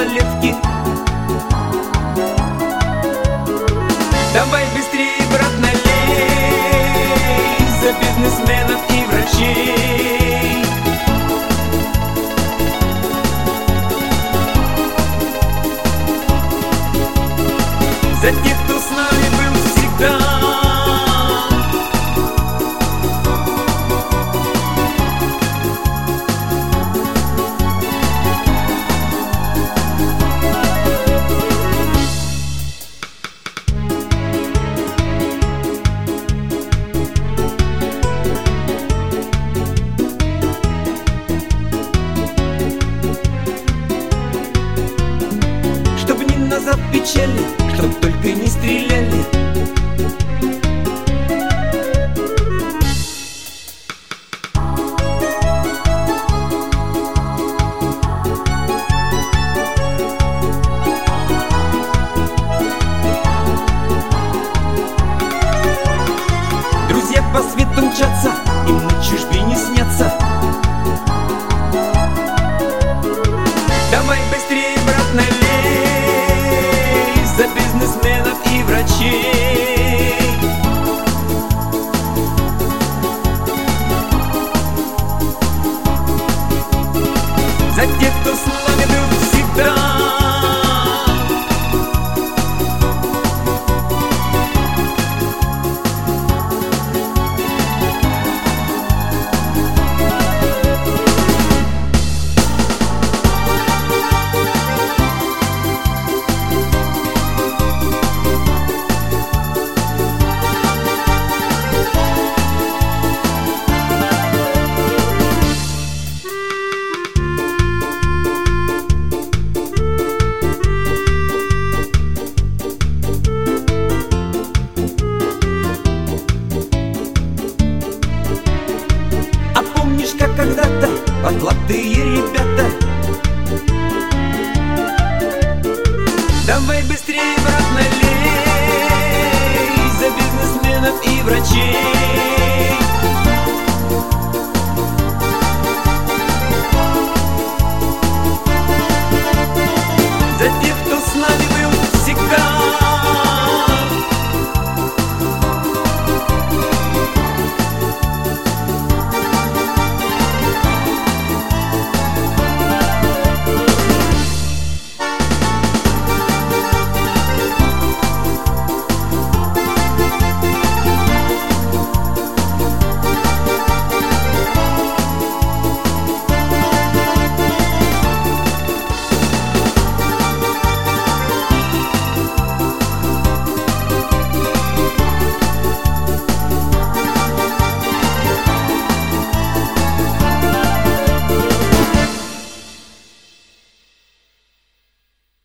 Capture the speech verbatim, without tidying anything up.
малолетки. Давай быстрее, брат, налей за бизнесменов и врачей. За тех, кто с нами был всегда. Чтобы не назад печали, чтоб только не стреляли. Друзья по свету мчатся, им на чужбине снятся. Давай быстрее, брат, налей за бизнесменов и врачей. За тех, кто с нами был всегда. Как когда-то потлатые ребята. Давай быстрее, брат, налей за бизнесменов и врачей.